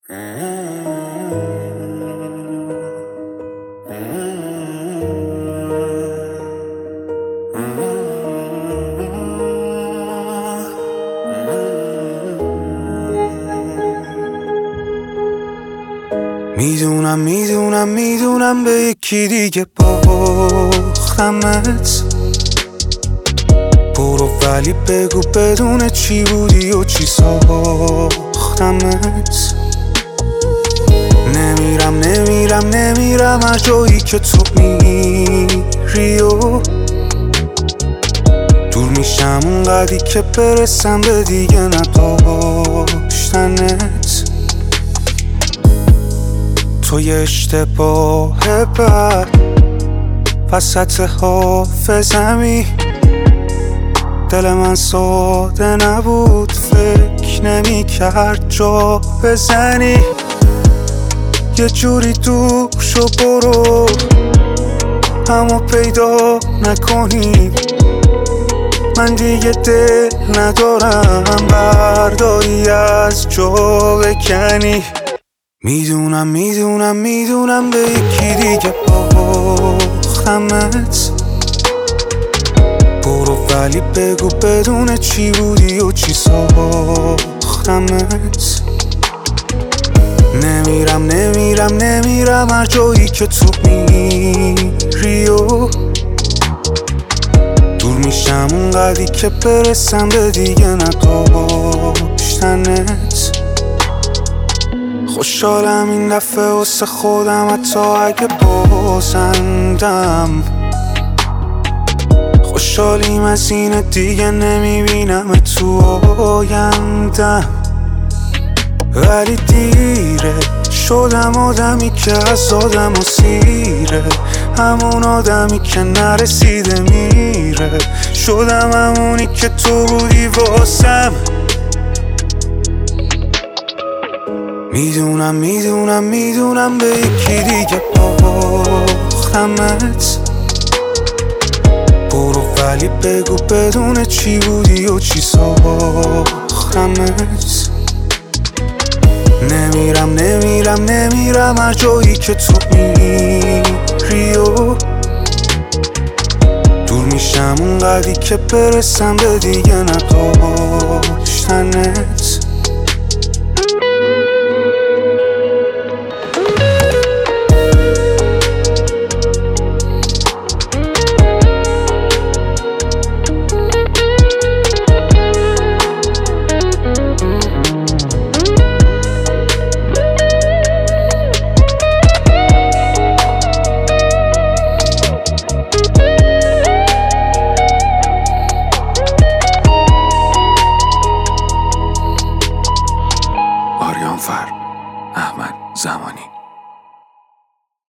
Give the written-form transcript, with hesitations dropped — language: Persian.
میدونم به یکی دیگه باختمت. برو ولی بگو بدون چی بودی و چی ساختمت. نمیرم هر جایی که تو میری و دور میشم اونقدی که برسم به دیگه نداشتنت. تو یه اشتباه بد وسط حافظمی. دل من ساده نبود، فکر نمی‌کرد جا بزنی. یه جوری دور شو برو، همو پیدا نکنی. من دیگه دل ندارم برداری از جا بکنی. میدونم به یکی دیگه باختمت. برو ولی بگو بدون چی بودی و چی ساختمت. نمیرم هر جایی که تو میری و دور میشم اونقدی که برسم به دیگه نداشتنت. خوشحالم این دفعه واسه خودم، حتی اگه بازندم. خوشحالیم از این دیگه نمیبینم تو آیندم. ولی دیره، شدم آدمی که از آدم و سیره. همون آدمی که نرسیده میره. شدم همونی که تو بودی واسم. میدونم به یکی دیگه باختمت. برو ولی بگو بدون چی بودی و چی ساختمت. نمیرم هر جایی که تو میری و دور میشم اونقدی که برسم به دیگه نداشتنت. آریان فر، احمد زمانی.